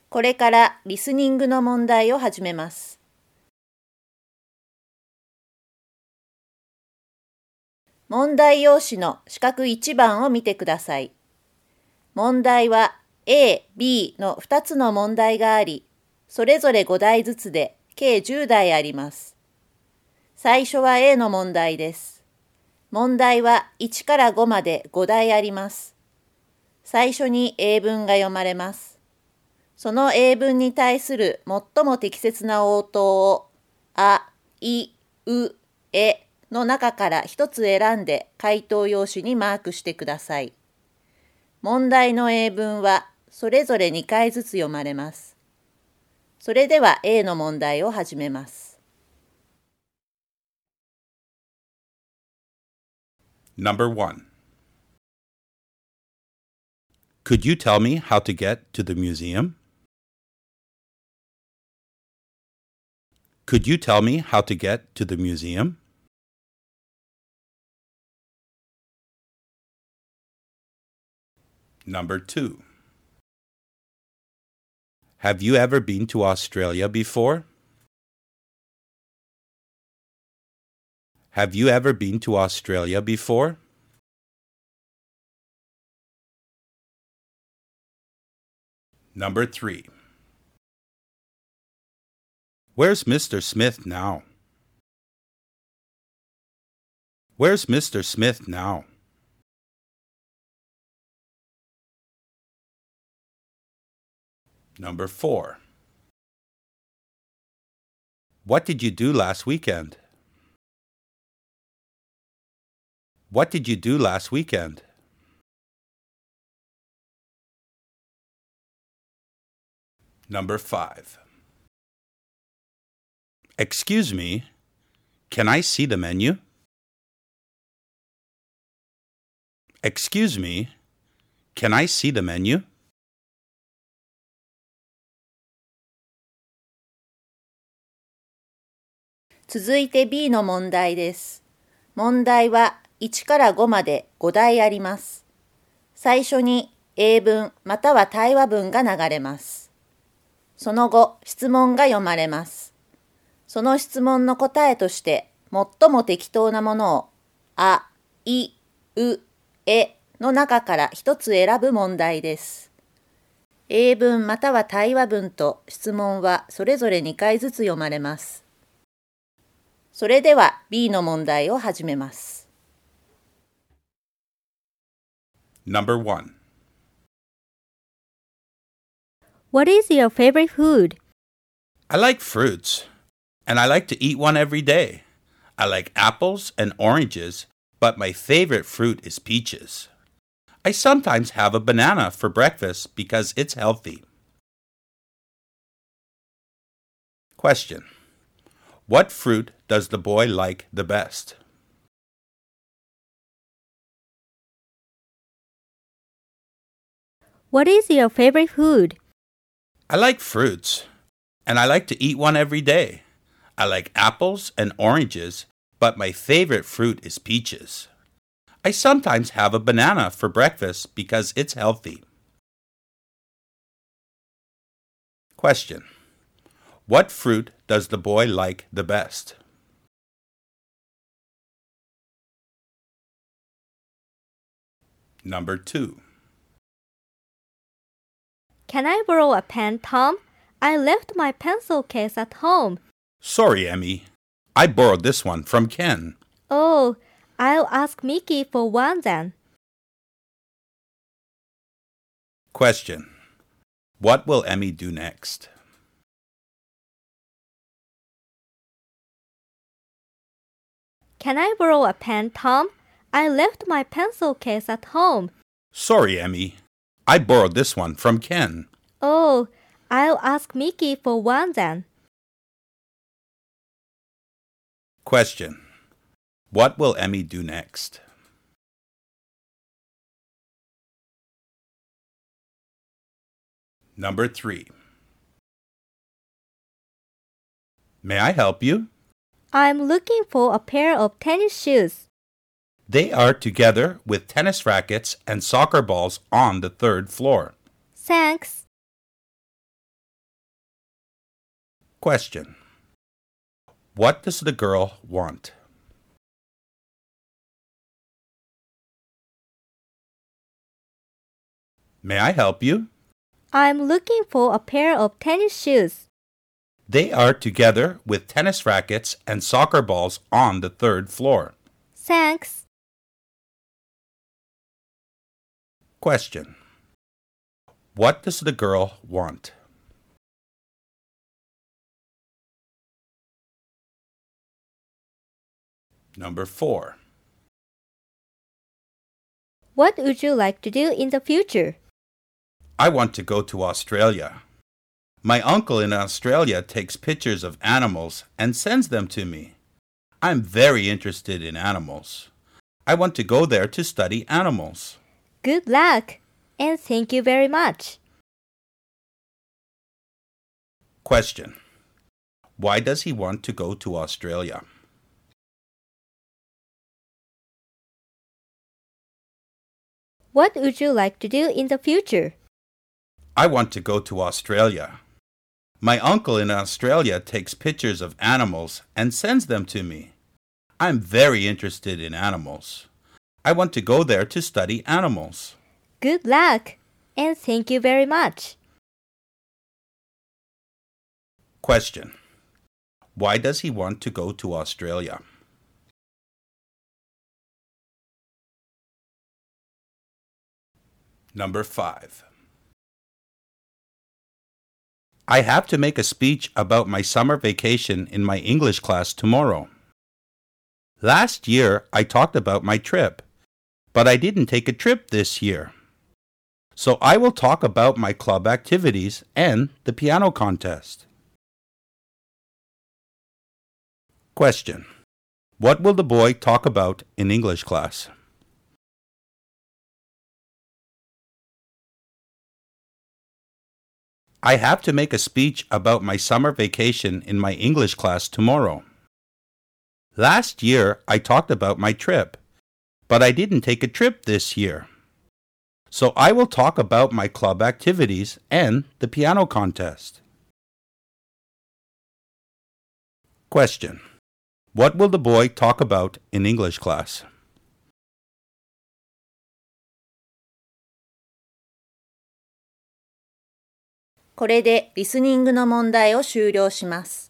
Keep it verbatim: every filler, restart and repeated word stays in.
これからリスニングの問題を始めます。問題用紙の四角いちばんを見てください。問題は A、B のふたつの問題があり、それぞれごだいずつで計じゅうだいあります。最初は A の問題です。問題はいちからごまでごだいあります。最初に英文が読まれます。その英文に対する最も適切な応答を、あ、い、う、えの中から一つ選んで回答用紙にマークしてください。問題の英文はそれぞれにかいずつ読まれます。それでは A の問題を始めます。 Number one. Could you tell me how to get to the museum? Could you tell me how to get to the museum? Number two. Have you ever been to Australia before? Have you ever been to Australia before? Number three. Where's Mister Smith now? Where's Mister Smith now? Number four. What did you do last weekend? What did you do last weekend? Number five. Excuse me, can I see the menu? Excuse me, can I see the menu? 続いて B の問題です。問題はいちからごまでごだいあります。最初に英文または対話文が流れます。その後、質問が読まれます。その質問の答えとして最も適当なものをあ、い、う、えの中から一つ選ぶ問題です。英文または対話文と質問はそれぞれにかいずつ読まれます。それでは B の問題を始めます。 Number one. What is your favorite food? I like fruits, and I like to eat one every day. I like apples and oranges, but my favorite fruit is peaches. I sometimes have a banana for breakfast because it's healthy. Question. What fruit does the boy like the best? What is your favorite food? I like fruits, and I like to eat one every day. I like apples and oranges, but my favorite fruit is peaches. I sometimes have a banana for breakfast because it's healthy. Question. What fruit does the boy like the best? Number two. Can I borrow a pen, Tom? I left my pencil case at home. Sorry, Emmy. I borrowed this one from Ken. Oh, I'll ask Mickey for one then. Question. What will Emmy do next? Can I borrow a pen, Tom? I left my pencil case at home. Sorry, Emmy. I borrowed this one from Ken. Oh, I'll ask Mickey for one then. Question. What will Emmy do next? Number three. May I help you? I'm looking for a pair of tennis shoes. They are together with tennis rackets and soccer balls on the third floor. Thanks. Question. What does the girl want? May I help you? I'm looking for a pair of tennis shoes. They are together with tennis rackets and soccer balls on the third floor. Thanks. Question. What does the girl want? Number four. What would you like to do in the future? I want to go to Australia. My uncle in Australia takes pictures of animals and sends them to me. I'm very interested in animals. I want to go there to study animals. Good luck, and thank you very much. Question. Why does he want to go to Australia? What would you like to do in the future? I want to go to Australia. My uncle in Australia takes pictures of animals and sends them to me. I'm very interested in animals. I want to go there to study animals. Good luck, and thank you very much. Question. Why does he want to go to Australia? Number five. I have to make a speech about my summer vacation in my English class tomorrow. Last year, I talked about my trip, but I didn't take a trip this year. So I will talk about my club activities and the piano contest. Question. What will the boy talk about in English class? I have to make a speech about my summer vacation in my English class tomorrow. Last year, I talked about my trip, but I didn't take a trip this year. So I will talk about my club activities and the piano contest. Question. What will the boy talk about in English class? これでリスニングの問題を終了します。